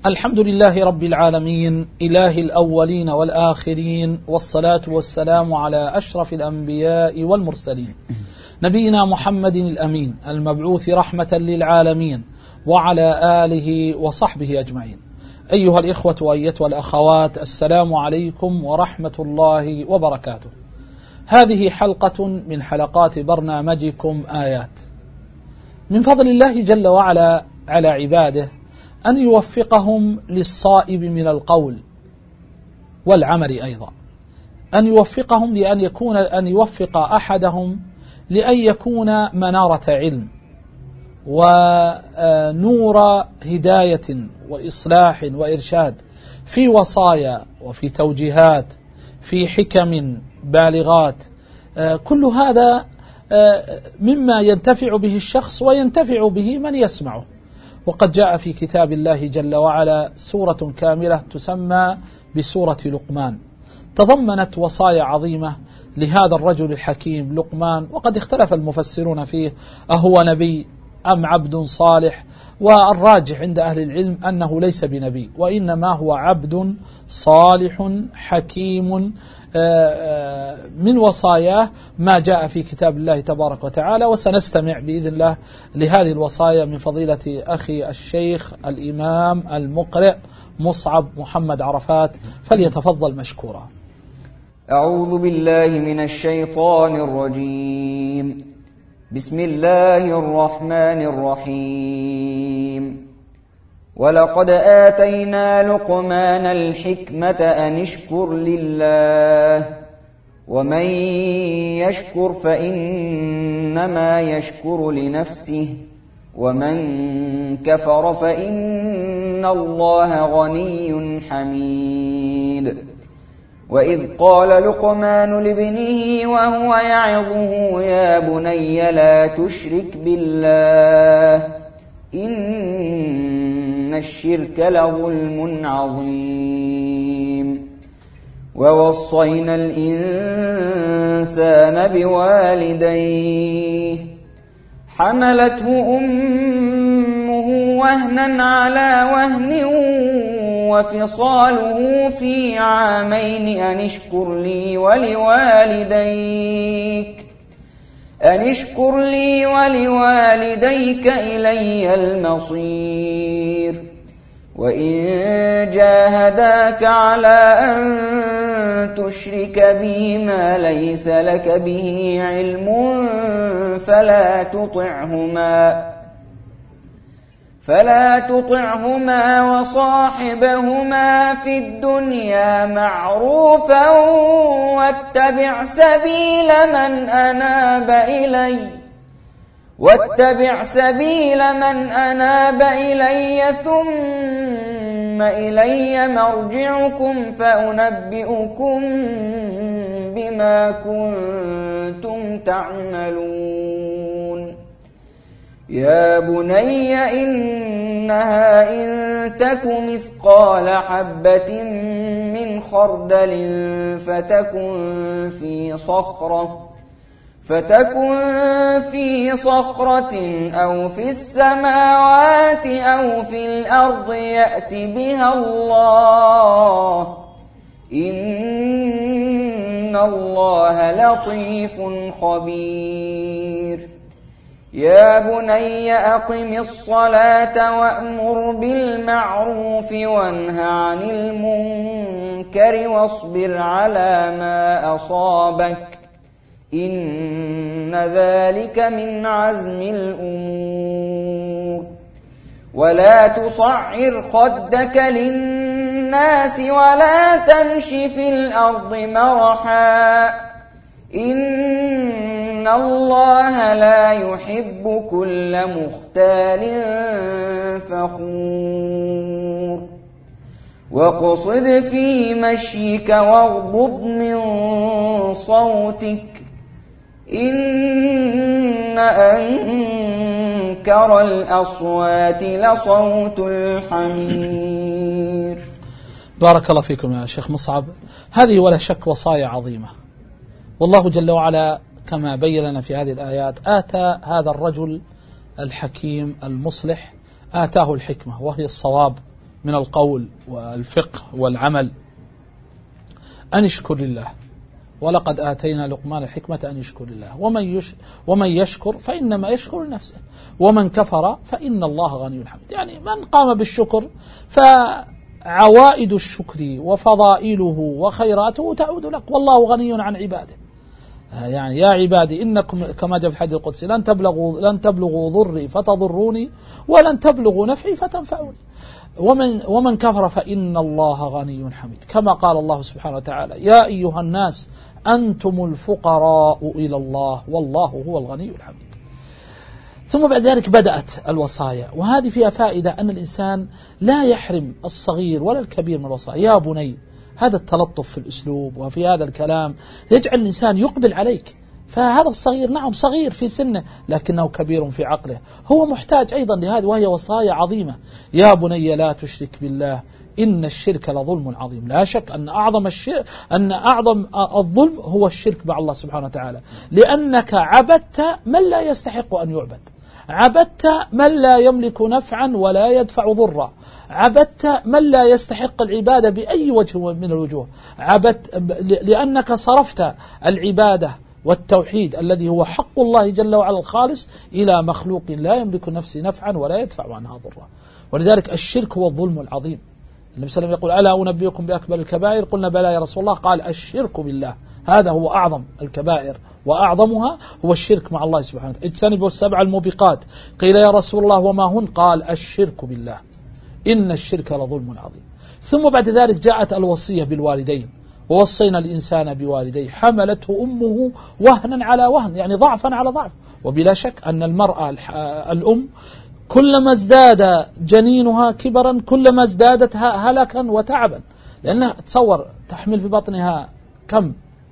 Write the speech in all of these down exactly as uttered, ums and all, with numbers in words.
الحمد لله رب العالمين، إله الأولين والآخرين، والصلاة والسلام على أشرف الأنبياء والمرسلين، نبينا محمد الأمين المبعوث رحمة للعالمين، وعلى آله وصحبه أجمعين. أيها الإخوة وأيتها الأخوات، السلام عليكم ورحمة الله وبركاته. هذه حلقة من حلقات برنامجكم آيات. من فضل الله جل وعلا على عباده أن يوفقهم للصائب من القول والعمل أيضا، أن يوفقهم لأن يكون أن يوفق أحدهم لأن يكون منارة علم ونور هداية وإصلاح وإرشاد في وصايا وفي توجيهات في حكم بالغات. كل هذا مما ينتفع به الشخص وينتفع به من يسمعه. وقد جاء في كتاب الله جل وعلا سورة كاملة تسمى بسورة لقمان، تضمنت وصايا عظيمة لهذا الرجل الحكيم لقمان، وقد اختلف المفسرون فيه أهو نبي أم عبد صالح، والراجح عند أهل العلم أنه ليس بنبي، وإنما هو عبد صالح حكيم من وصاياه ما جاء في كتاب الله تبارك وتعالى. وسنستمع بإذن الله لهذه الوصايا من فضيلة أخي الشيخ الإمام المقرئ مصعب محمد عرفات، فليتفضل مشكورا. أعوذ بالله من الشيطان الرجيم. بسم الله الرحمن الرحيم. ولقد آتينا لقمان الحكمة أن اشكر لله ومن يشكر فإنما يشكر لنفسه ومن كفر فإن الله غني حميد. وإذ قال لقمان لابنه وهو يعظه يا بني لا تشرك بالله إن الشرك لظلم عظيم. ووصينا الإنسان بوالديه حملته أمه وهنا على وهن وفصاله في عامين أن اشكر لي ولوالديك أن اشكر لي ولوالديك إلي المصير. وإن جاهداك على أن تشرك بي ما ليس لك به علم فلا تطعهما فلا تطعهما وصاحبهما في الدنيا معروفا واتبع سبيل من أناب إلي واتبع سبيل من أناب إلي ثم إلي مرجعكم فأنبئكم بما كنتم تعملون. يا بني إنها إن تك مثقال حبة من خردل فتكن في صخرة فتكن في صخرة أو في السماوات أو في الأرض يأت بها الله إن الله لطيف خبير. يا بني أقم الصلاة وأمر بالمعروف وانه عن المنكر واصبر على ما أصابك إن ذلك من عزم الأمور. ولا تصعر خدك للناس ولا تمش في الأرض مرحا إن الله لا يحب كل مختال فخور. واقصد في مشيك واغضض من صوتك إن أنكر الأصوات لصوت الحمير. بارك الله فيكم يا شيخ مصعب. هذه ولا شك وصايا عظيمة، والله جل وعلا كما بين لنا في هذه الآيات آتى هذا الرجل الحكيم المصلح آتاه الحكمة وهي الصواب من القول والفقه والعمل أن يشكر لله، ولقد آتينا لقمان الحكمة أن يشكر لله، ومن, يش ومن يشكر فإنما يشكر لنفسه، ومن كفر فإن الله غني حميد. يعني من قام بالشكر فعوائد الشكر وفضائله وخيراته تعود لك، والله غني عن عباده. يعني يا عبادي إنكم كما جاء في الحديث القدسي لن تبلغوا, لن تبلغوا ضري فتضروني ولن تبلغوا نفعي فتنفعوني، ومن, ومن كفر فإن الله غني حميد، كما قال الله سبحانه وتعالى يا أيها الناس أنتم الفقراء إلى الله والله هو الغني الحميد. ثم بعد ذلك بدأت الوصايا، وهذه فيها فائدة أن الإنسان لا يحرم الصغير ولا الكبير من الوصايا. يا بني، هذا التلطف في الأسلوب وفي هذا الكلام يجعل الإنسان يقبل عليك، فهذا الصغير نعم صغير في سنه لكنه كبير في عقله، هو محتاج أيضا لهذه، وهي وصايا عظيمة. يا بني لا تشرك بالله إن الشرك لظلم عظيم. لا شك أن أعظم الشرك أن أعظم الظلم هو الشرك مع الله سبحانه وتعالى، لأنك عبدت من لا يستحق أن يعبد، عبدت من لا يملك نفعا ولا يدفع ضرا، عبدت من لا يستحق العبادة بأي وجه من الوجوه، عبدت لأنك صرفت العبادة والتوحيد الذي هو حق الله جل وعلا الخالص إلى مخلوق لا يملك نفسه نفعا ولا يدفع عنها ضرا. ولذلك الشرك هو الظلم العظيم. النبي صلى الله عليه وسلم يقول ألا أنبئكم بأكبر الكبائر؟ قلنا بلى يا رسول الله، قال الشرك بالله، هذا هو أعظم الكبائر وأعظمها هو الشرك مع الله سبحانه وتعالى. اجتنبوا السبع الموبقات، قيل يا رسول الله وما هن؟ قال الشرك بالله إن الشرك لظلم عظيم. ثم بعد ذلك جاءت الوصية بالوالدين، ووصينا الإنسان بوالديه حملته أمه وهنا على وهن، يعني ضعفا على ضعف. وبلا شك أن المرأة الأم كلما ازداد جنينها كبرا كلما ازدادت هلكا وتعبا، لأنها تصور تحمل في بطنها كم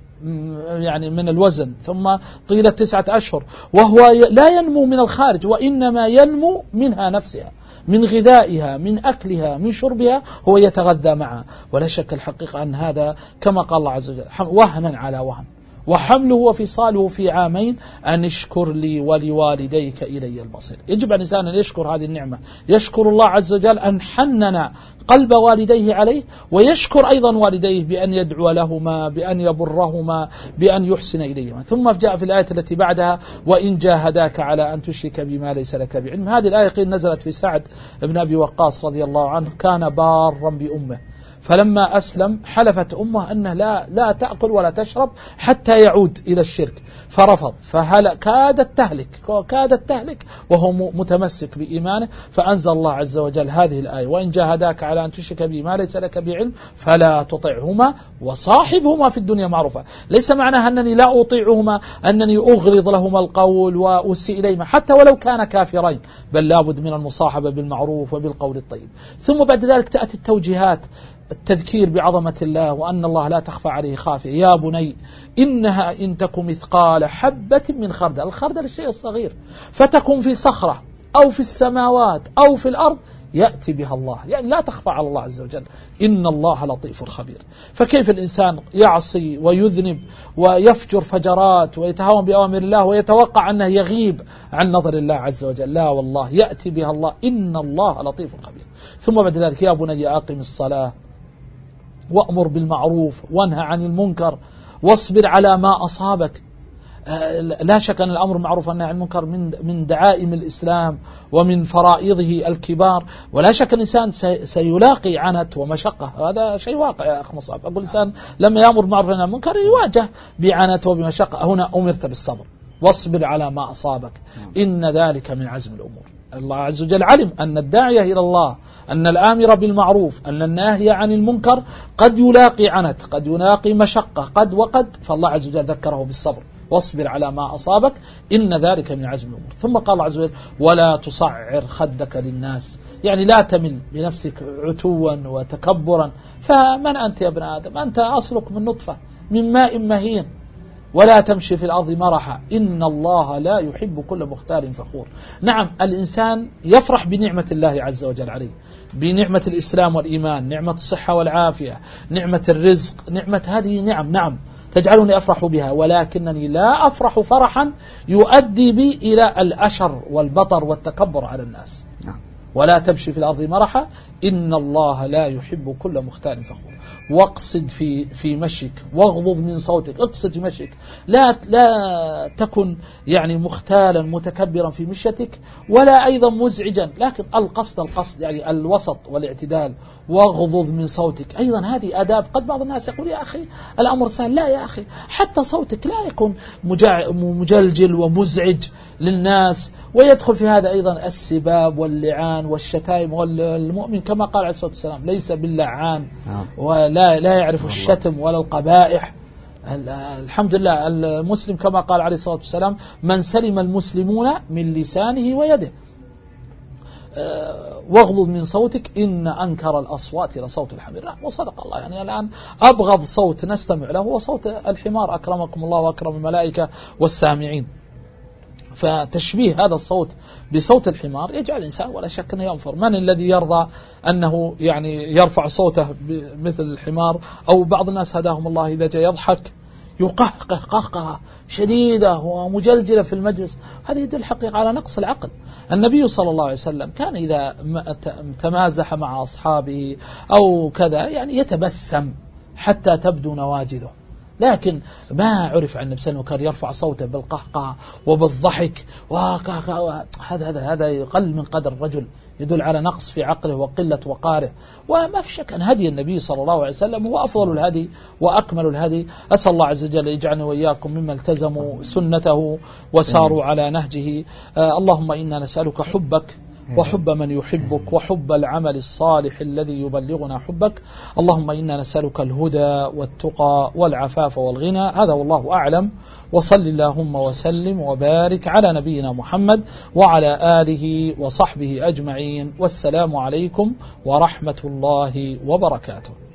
يعني من الوزن، ثم طيلة تسعة أشهر، وهو لا ينمو من الخارج وإنما ينمو منها نفسها، من غذائها، من أكلها، من شربها، هو يتغذى معها. ولا شك الحقيقة أن هذا كما قال الله عز وجل وهنا على وهن، وحمله وفصاله في عامين أن اشكر لي ولوالديك إلي المصير. يجب على الإنسان أن يشكر هذه النعمة، يشكر الله عز وجل أن حنن قلب والديه عليه، ويشكر أيضا والديه بأن يدعو لهما، بأن يبرهما، بأن يحسن إليهما. ثم جاء في الآية التي بعدها وإن جاهداك على أن تشرك بما ليس لك بعلم. هذه الآية قيل نزلت في سعد بن أبي وقاص رضي الله عنه، كان بارا بأمه، فلما أسلم حلفت أمه أنه لا, لا تأكل ولا تشرب حتى يعود إلى الشرك، فرفض، فهل كادت تهلك كادت تهلك وهو متمسك بإيمانه. فأنزل الله عز وجل هذه الآية وإن جاهداك على أن تشرك بي ما ليس لك بعلم فلا تطعهما وصاحبهما في الدنيا معروفا. ليس معناها أنني لا أطيعهما أنني أغلظ لهما القول وأسيء إليهما حتى ولو كان كافرين، بل لابد من المصاحبة بالمعروف وبالقول الطيب. ثم بعد ذلك تأتي التوجيهات، التذكير بعظمة الله وأن الله لا تخفى عليه خافية. يا بني إنها إن تك مثقال حبة من خردل، الخردل الشيء الصغير، فتكن في صخرة أو في السماوات أو في الأرض يأتي بها الله، يعني لا تخفى على الله عز وجل، إن الله لطيف خبير. فكيف الإنسان يعصي ويذنب ويفجر فجرات ويتهاون بأوامر الله ويتوقع أنه يغيب عن نظر الله عز وجل؟ لا والله، يأتي بها الله، إن الله لطيف خبير. ثم بعد ذلك يا بني أقم الصلاة وأمر بالمعروف وانهى عن المنكر واصبر على ما أصابك. لا شك أن الأمر بالمعروف والنهي عن المنكر من من دعائم الإسلام ومن فرائضه الكبار، ولا شك أن الإنسان سيلاقي عنت ومشقة، هذا شيء واقع يا أخ مصعب. أقول الإنسان لما يأمر بالمعروف والنهي عن المنكر يواجه بعنت وبمشقة. هنا أمرت بالصبر، واصبر على ما أصابك، إن ذلك من عزم الأمور. الله عز وجل علم أن الداعية إلى الله، أن الآمر بالمعروف، أن الناهي عن المنكر قد يلاقي عنت، قد يلاقي مشقة، قد وقد، فالله عز وجل ذكره بالصبر، واصبر على ما أصابك إن ذلك من عزم الأمور. ثم قال الله عز وجل ولا تصعر خدك للناس، يعني لا تمل بنفسك عتوا وتكبرا، فمن أنت يا ابن آدم؟ أنت أصلك من نطفة من ماء مهين، ولا تمشي في الأرض مرحا إن الله لا يحب كل مختال فخور. نعم الإنسان يفرح بنعمة الله عز وجل عليه، بنعمة الإسلام والإيمان، نعمة الصحة والعافية، نعمة الرزق، نعمة هذه نعم نعم تجعلني أفرح بها، ولكنني لا أفرح فرحا يؤدي بي إلى الأشر والبطر والتكبر على الناس. ولا تمشي في الأرض مرحا إن الله لا يحب كل مختال فخور. واقصد في في مشيك واغضض من صوتك، اقصد في مشيك، لا لا تكن يعني مختالا متكبرا في مشيتك ولا أيضا مزعجا، لكن القصد القصد يعني الوسط والاعتدال. واغضض من صوتك أيضا هذه آداب. قد بعض الناس يقول يا أخي الأمر سهل، لا يا أخي، حتى صوتك لا يكون مجلجل ومزعج للناس. ويدخل في هذا أيضا السباب واللعان والشتائم. والمؤمن كما قال عليه الصلاة والسلام ليس باللعان ولا لا يعرف الشتم ولا القبائح. الحمد لله المسلم كما قال عليه الصلاة والسلام من سلم المسلمون من لسانه ويده. واغضض من صوتك إن أنكر الأصوات لصوت الحمير. نعم وصدق الله. يعني الآن أبغض صوت نستمع له هو صوت الحمار أكرمكم الله وأكرم الملائكة والسامعين. فتشبيه هذا الصوت بصوت الحمار يجعل الإنسان ولا شك أنه ينفر. من الذي يرضى أنه يعني يرفع صوته مثل الحمار؟ أو بعض الناس هداهم الله إذا جاء يضحك يقهقه قهقه شديدة ومجلجلة في المجلس. هذا يدل الحقيقة على نقص العقل. النبي صلى الله عليه وسلم كان إذا تمازح مع أصحابه أو كذا يعني يتبسم حتى تبدو نواجذه، لكن ما عرف عن نفسه أنه كان يرفع صوته بالقهقه وبالضحك وهذا هذا هذا يقل من قدر الرجل، يدل على نقص في عقله وقلة وقاره. وما في شك أن هدي النبي صلى الله عليه وسلم هو أفضل الهدي وأكمل الهدي. أسأل الله عز وجل يجعلني وإياكم مما التزموا سنته وساروا على نهجه. آه اللهم إنا نسألك حبك وحب من يحبك وحب العمل الصالح الذي يبلغنا حبك. اللهم إنا نسألك الهدى والتقى والعفاف والغنى. هذا والله أعلم. وصل اللهم وسلم وبارك على نبينا محمد وعلى آله وصحبه أجمعين. والسلام عليكم ورحمة الله وبركاته.